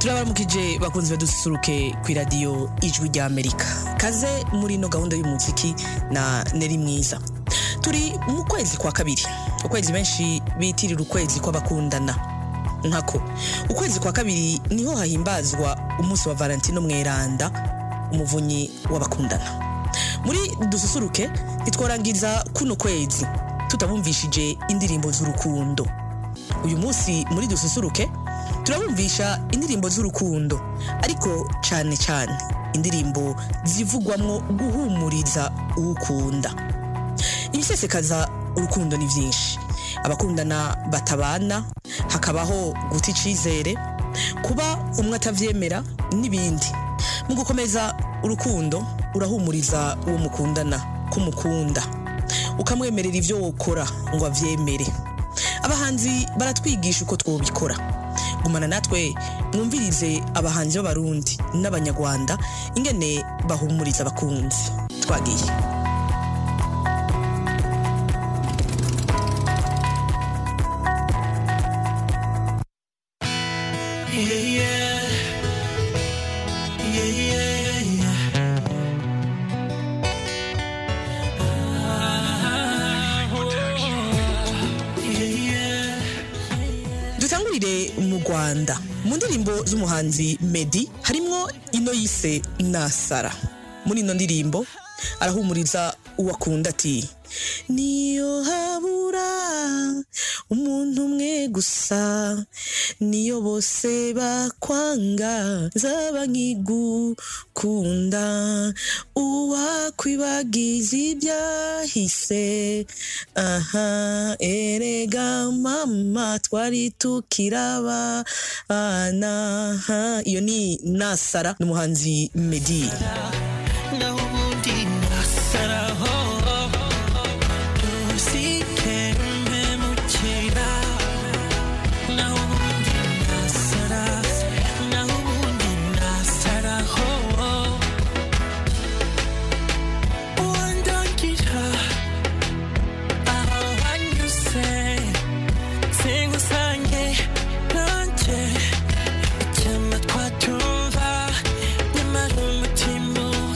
Turabaramukije bakunzi badususuruke ku radio Ijwi rya Amerika. Kaze muri no gahunda y'umuziki na Neri Mwiza. Turi mu kwezi kwa kabiri. Ukwezi benshi bitirira ukwezi kw'abakundana. Nkako ukwezi kwa kabiri niho hahimbazwa umunsi wa Valentino Mweranda, umuvunyi w'abakundana. Muri dususuruke itworangiza kuno kwezi tutabumvishije indirimbo z'urukundo. Uyu munsi muri dususuruke turabumvisha indirimbo z'urukundo, ariko cyane indirimbo zivugwamwo guhumuriza ukunda. Ibisesekaza urukundo ni byinshi. Abakundana batabana, hakabaho guta icizere, kuba umwe atavyemera n'ibindi. Mu gukomeza urukundo urahumuriza uwo mukundana kumukunda, ukamwemerera ivyo wokora ngo avyemere. Abahanzi baratwigisha uko twobikora. Gumana natwe mwumvirize abahanzi b'abarundi n'abanyarwanda ingene bahumuriza abakunzi. Twagiye. Dutangurire mu Rwanda. Mu ndirimbo z'umuhanzi Meddy harimwo ino yise Nasara. Muri ino ndirimbo arahumuriza uwakunda ati: niyo habura umuntu umwe gusa, niyo bose bakwanga, zaba nkigukunda, uwakwibagiza ibyahise. Erega mama twari tukiraba ana. Iyo ni Nasara n'umuhanzi Meddy. Chama twatumva nyamara umutima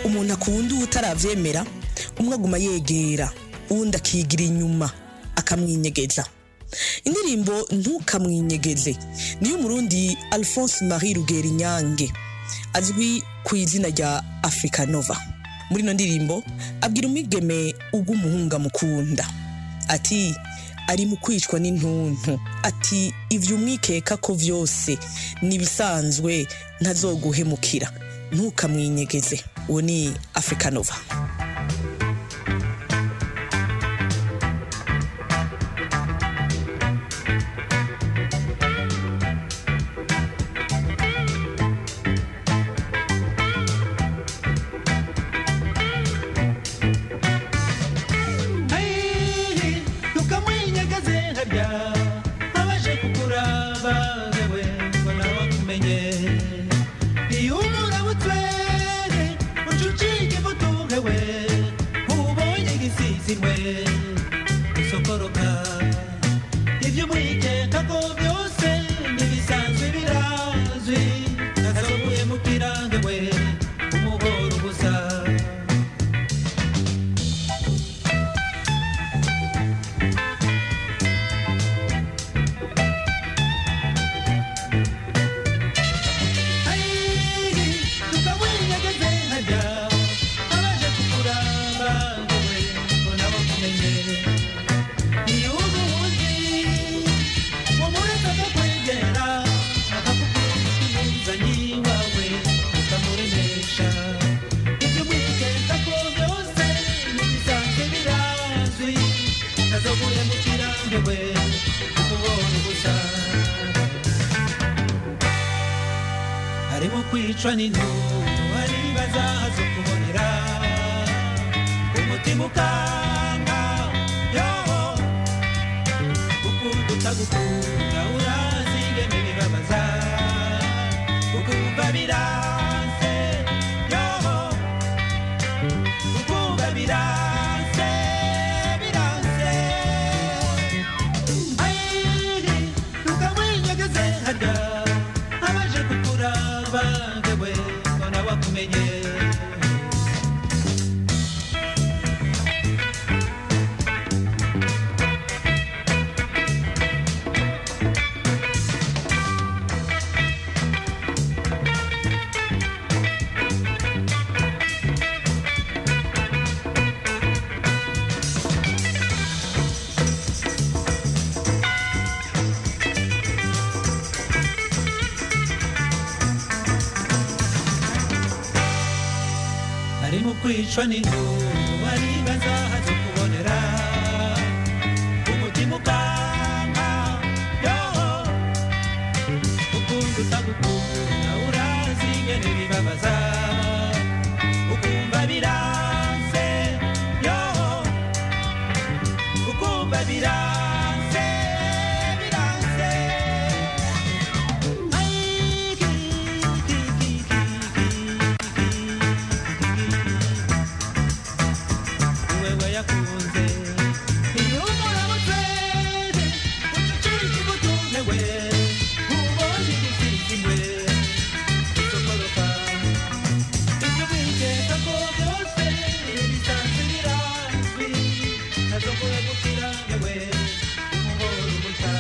umuntu akunda utaravyemera umwe aguma yegera uwundi akigira inyuma akamwinyegeza. Indirimbo Ntukamwinyegeze niyo Murundi Alphonse Marie Rugerinyange azwi ku izina rya Africa Nova. Muri no ndirimbo abwira umwigeme ugumuhunga mukunda ati ari mu kwicwa n'intuntu, ati ivyo umwikeka ko vyose nibisanzwe ntazoguhemukira, ntukamwinyegeze. Uwo ni Africa Nova. kwicwa n'intuntu baribaza haje kubonera umutima ukanga yoho ukunda utagukunda urazi ingene bibabaza ukumva biranse yoho ukumva biranse biranse yakunze iyo muramutse ucucura ikibutunewe ubonye igisigimwe isokoroka ibyo bigeza ko byose bisanzwe birazwi nazokuye gukira ngewe umuhoro umuca.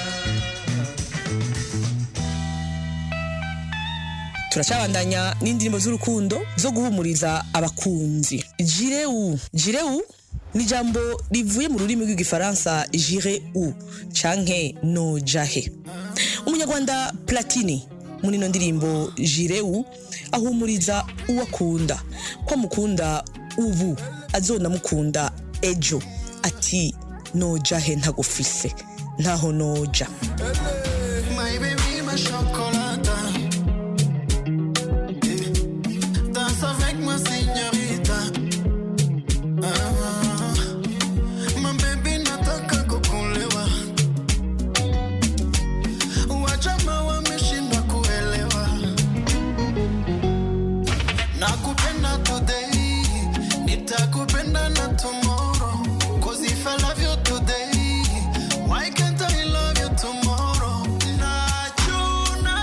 Turacabandanya n'indirimbo z'urukundo zo guhumuriza abakunzi. Jireu ni jambo rivuye mu rurimi rw'igifaransa j'irai où canke nojahe. Umunyarwanda Platini muri no ndirimbo j'irai où ahumuriza uwakunda ko mukunda ubu azona mukunda ejo, ati nojahe ntagufise ntaho noja. My baby, my chocolate, danse avec ma signorita. Tomorrow, na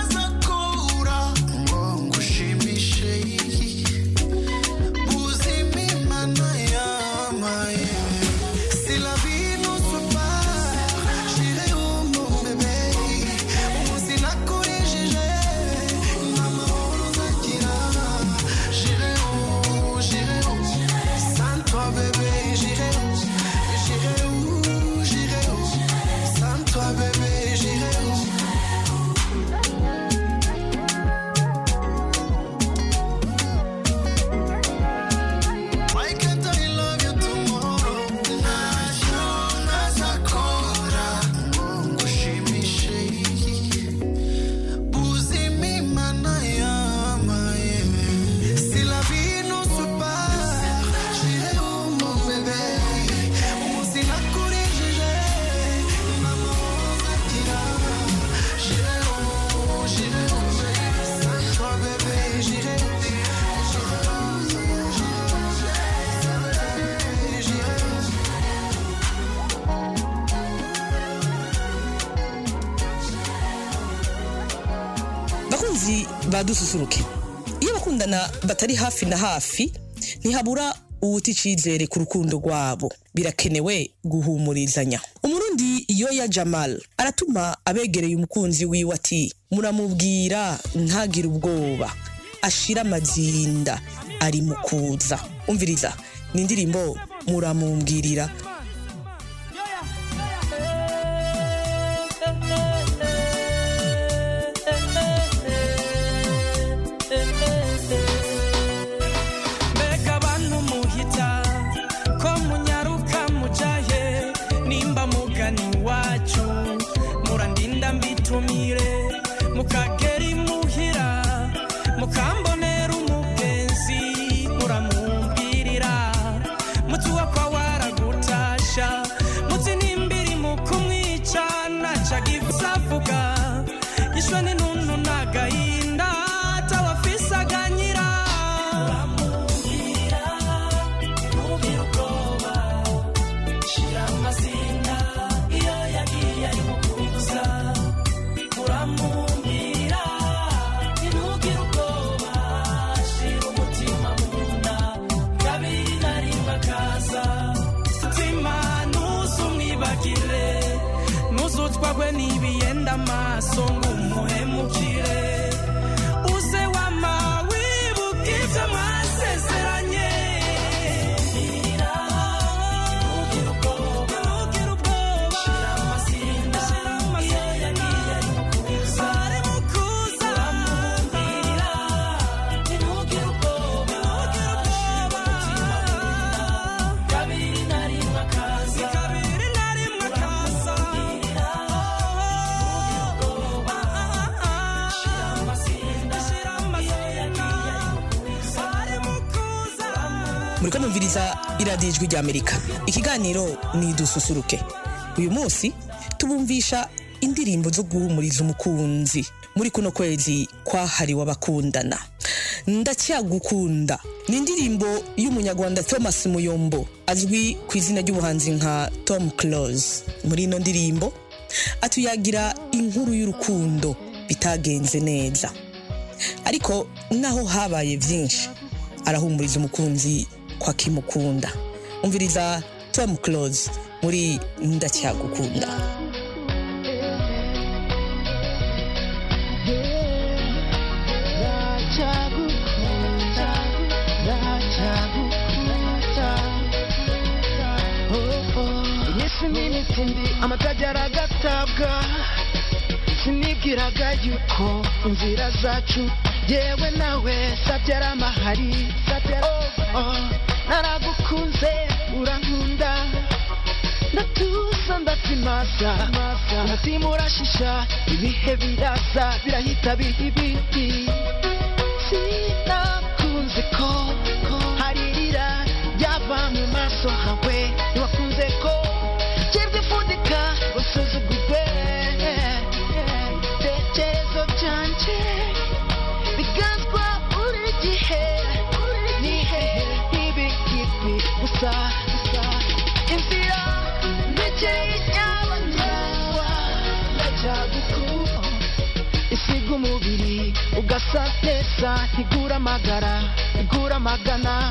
bakunzi badususuruke, iyo bakundana batari hafi na hafi ntihabura uwuti icizere ku rukundo rwabo, birakenewe guhumurizanya. Umurundi Yoya Jamal aratuma abegereye umukunzi wiwe ati muramubwira ntagire ubwoba, ashira amazinda ari mukuza. Umviriza ni indirimbo Muramumbwirira. Mukageri muhira mukambonera umugenzi muramumbwirira mutuwa kwa waragutasha muti nimbiri mukumwica nacagivuga yishwe n'intuntu nagahinda tawafisaganyira muramumbwirira ntugire ubwoba shira amazinda iyo yagiye ari mukuza muramumbwira ntugire ubwoba shira umutima munda kabiri nari makaza mutima ntuzumwibagire ntuzutwagwe n'ibiyenda amaso ngumuhemukire uze wama wibuka ibyo mwasezeranye ntugire ubwoba shira amazinda iyo yagiye ari mukuza muramumbwirira ntugire ubwoba shira umutima munda kabiri nari makaza Muriko mumviriza iradiyo Ijwi ry'Amerika. Ikiganiro ni dususuruke. Uyu munsi tubumvisha indirimbo zo guhumuriza umukunzi muri kuno kwezi kwahariwe abakundana. Ndacyagukunda ni indirimbo y'umunyarwanda Thomas Muyombo azwi ku izina ry'ubuhanzi nka Tom Close. Muri ino ndirimbo atuyagira inkuru y'urukundo bitagenze neza, ariko naho habaye byinshi arahumuriza umukunzi kwa kimukunda. Umviriza Tom Close muri Ndacyagukunda. Amatajara agatabwa sinibwiraga yuko inzira zacu yewe nawe sabyara amahari naragukunze urankunda ndatuza ndatimaza umutima urashisha ibihe biraza birahita bihibiti sinakunze ko haririra ryava mu maso hawe ntiwakunze ko cyebwifudika usuzugurwe tekerezo byanje bigazwa buri gihe nihehe ntibikipi gusa inzira ndekeye nyabagendwa ndacyagukunda isiga umubiri ugasa neza ntigura amagara igura amagana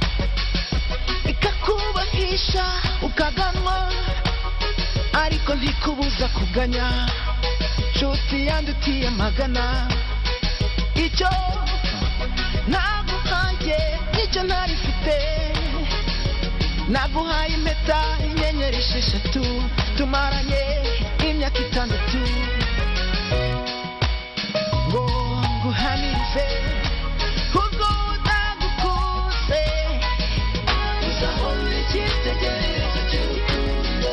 ikakubahisha ukaganwa ariko ntikubuza kuganya nshuti yandutiye magana icyo naguhaye nicyo ntarifite naguhaye impeta inyenyeri 6 tumaranye imyaka 6 ngo nguhamirize ubwo nagukuze uzahora icyitegererezo cy'urukundo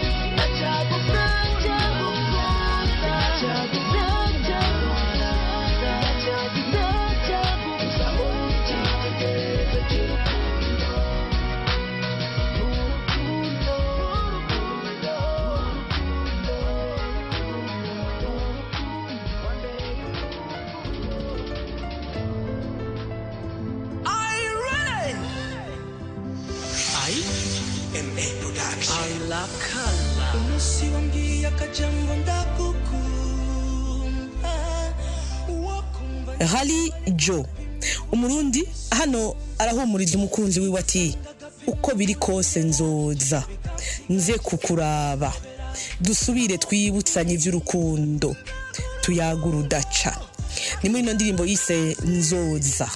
Alakala Unusiwangia kajambo ndakukunda Wako Rally Joe umurundi hano arahumuriza umukunzi wiwe ati uko biri kose nzoza nze kukuraba dusubire twibutsanye ivy'urukundo tuyagura udaca ni muri ino ndirimbo yise nzoza.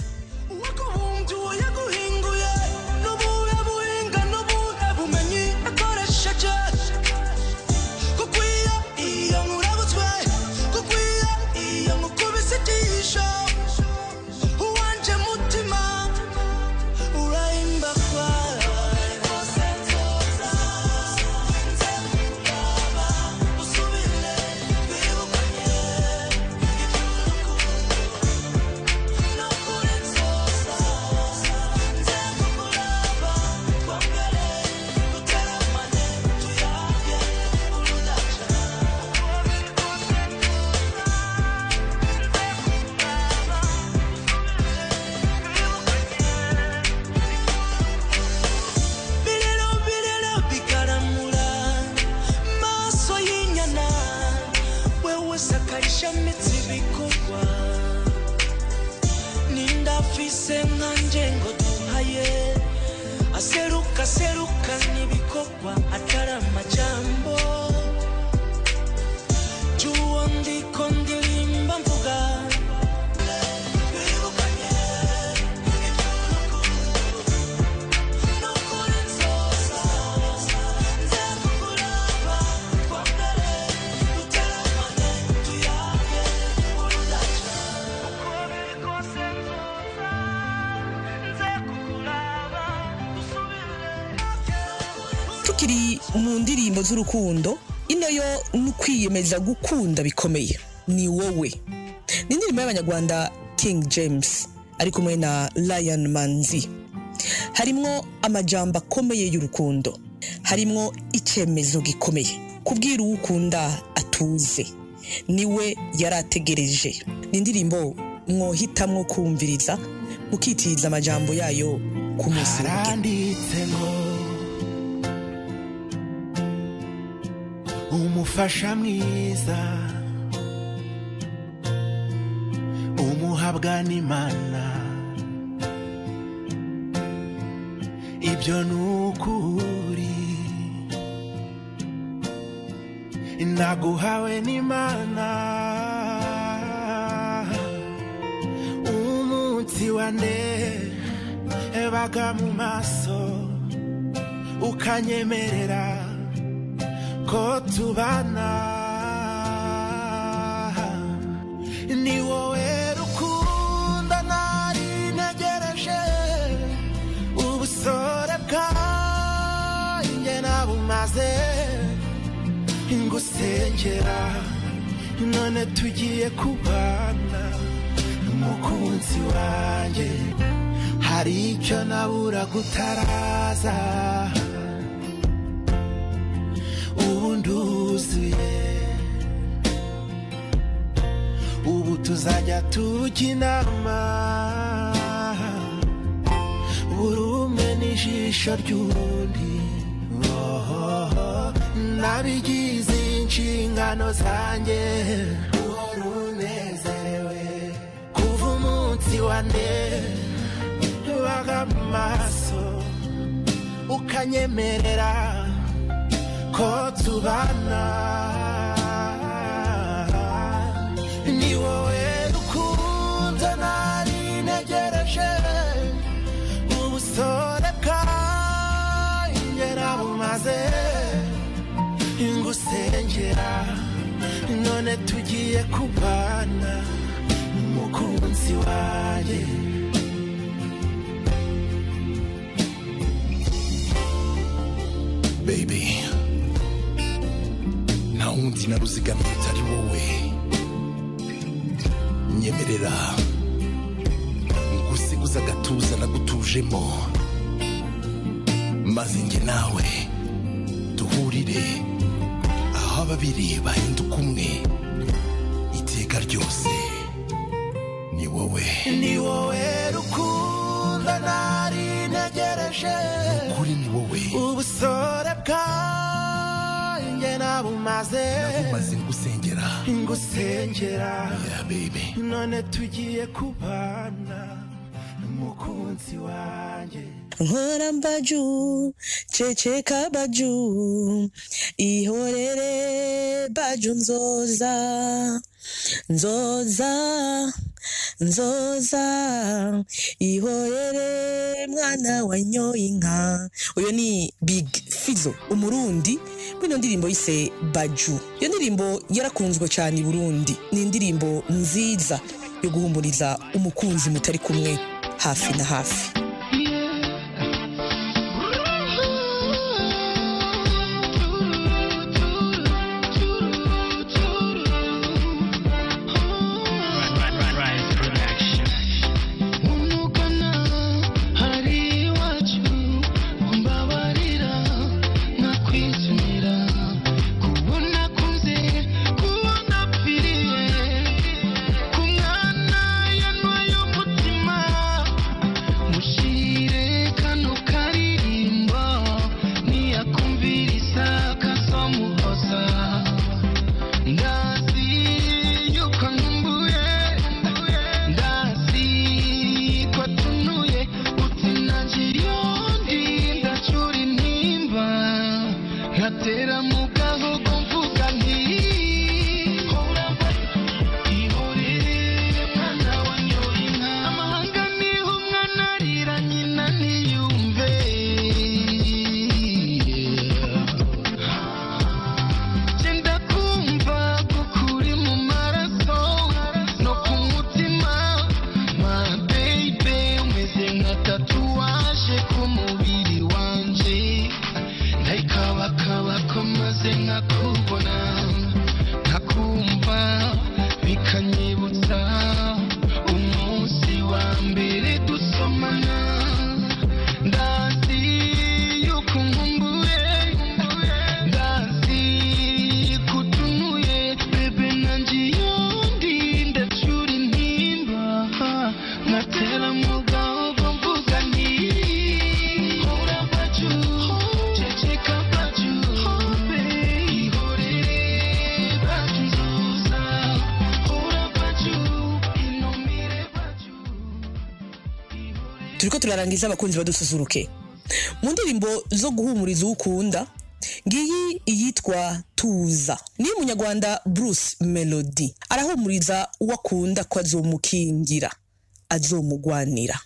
Tukiri mu ndirimbo z'urukundo ino yo nukwiyemeza gukunda bikomeye ni wowe. Ni indirimbo y'abanyarwanda King James ari kumwe na Lion Manzi. Harimwo amajambo akomeye y'urukundo, harimwo icyemezo gikomeye kubwira ukunda atuze niwe yarategereje. Ni indirimbo mwohitamwo kumviriza mukitiriza amajambo yayo ku munsi umufasha mwiza umuhabwa n'Imana ibyo nukuri naguhawe n'Imana umunsi wane baga mu maso ukanyemerera ko tubana ni wowe rukundo nari ntegereje ubusore bwanjye nabumaze ngusengera none tugiye kubana umukunzi wanjye hari icyo nabura gutaraza ubu tuzajya tujya inama buri umwe n'ijisho ry'undi nabigize inshingano zanjye uhora unezerewe kuva umunsi wane baga mu maso ukanyemerera ko tubana ni wowe rukundo nari ntegereje ubusore bwanjye nabumaze ngusengera none tugiye kubana n'umukunzi wanjye baby naundi naruzigamye utari wowe nyemerera ngusiguza gatuza nagutujemo maze nge nawe duhurire aho ababiri bahinduka umwe iteka ryose ni wowe rukundo nari ntegereje kuri ni wowe ubusore bwanjye nabumaze ngusengera ngusengera Yeah, baby. none tugiye kubana n'umukunzi wanjye nkora mbaju ceceka baju ihorere baju nzoza ihorere mwana wanyoye inka. Uyo ni Big Fizzo umurundi bino ndirimbo yise baju. Iyo ndirimbo yarakunzwe cyane i Burundi, ni indirimbo nziza yo guhumuriza umukunzi mutari kumwe hafi na hafi. Turiko turarangiza abakunzi badususuruke mu ndirimbo zo guhumuriza ukunda. Ngiyi iyitwa Tuza ni umunyarwanda Bruce Melody arahumuriza uwakunda ko azomukingira azomugwanira.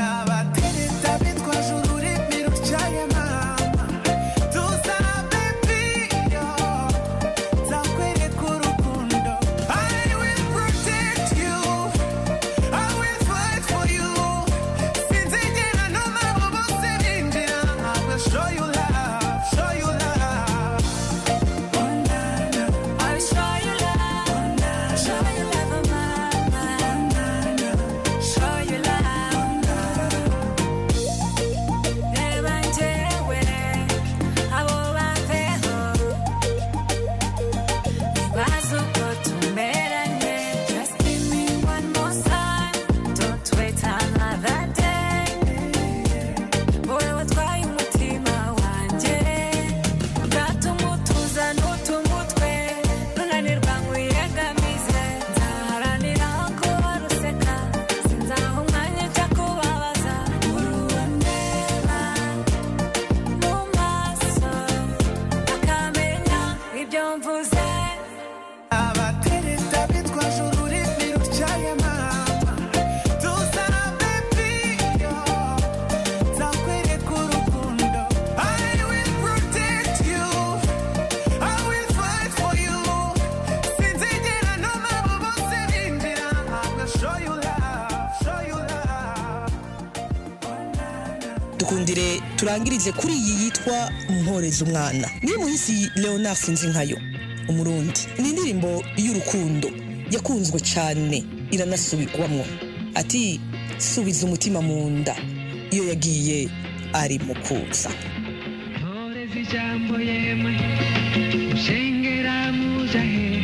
Dukundire turangirize kuri iyi yitwa Mporeza umwana. Ni muhisi Leonard Sinzinkayo umurundi. Ni indirimbo y'urukundo yakunzwe cyane iranasubirwamwo. Ati subiza umutima mu nda iyo yagiye ari mukuza. Mporeza ijambo yemwe ushengera mujahe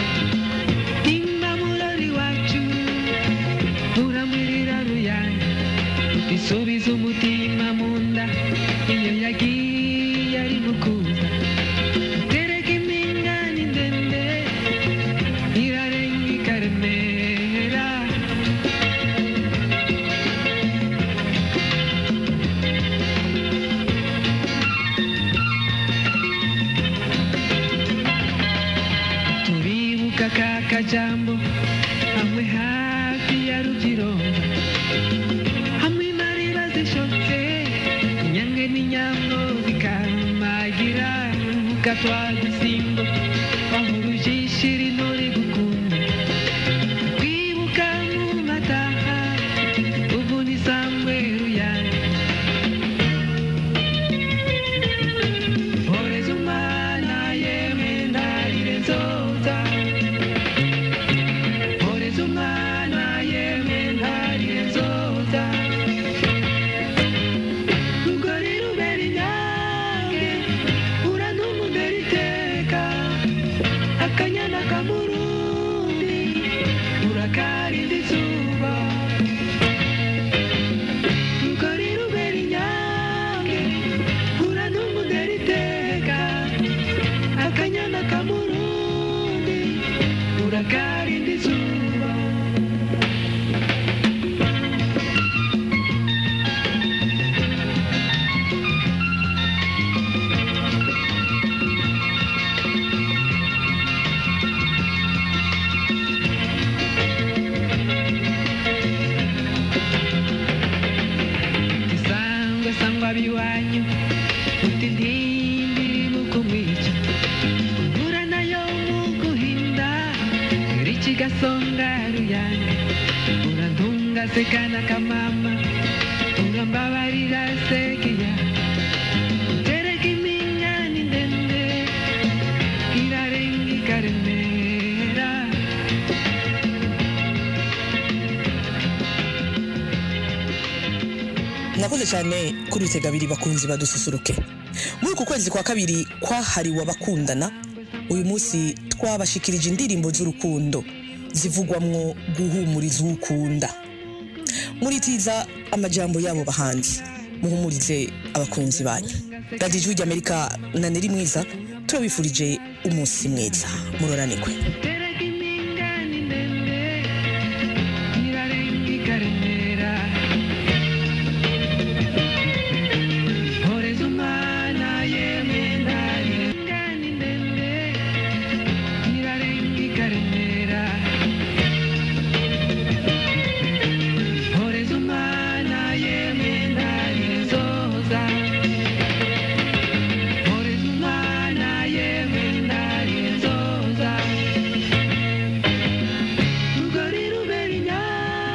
imba murori wacu uramwirira ruyana isubiza umutima mu nda iyo yagiye ari mukuza tereka impingane ndende twadusimbo wahurujishira intore gukunda kwibuka mu mataha ubu ni sangwe ruyange horeza umwana yemwe ndarire nzoza horeza umwana yemwe ndarire nzoza rugori rubera inyange urantumudera iteka akanyana kamurundi urakarinda izuba rugori rubera inyange urantumudera iteka akanyana kamurundi urakarinda izuba sangwa sangwa biwanyu uti ntindi mukumwica ugura nayo muguhinda richi gasonga ruyange urantunga sekana kamama urambabarira sekiya utereka iminyani ndende irarenga ikaremera nakoze cyane kuri Rutegabiri bakunzi badususuruke. Muri uku kwezi kwa kabiri kwahariwe abakundana, uyu munsi twabashikirije indirimbo z'urukundo zivugwamwo guhumuriza ukunda. Muritiza amajambo yabo bahanzi muhumurize abakunzi banyu. Radio Ijwi ry'Amerika na Neri Mwiza turabifurije umunsi mwiza muroranirwe.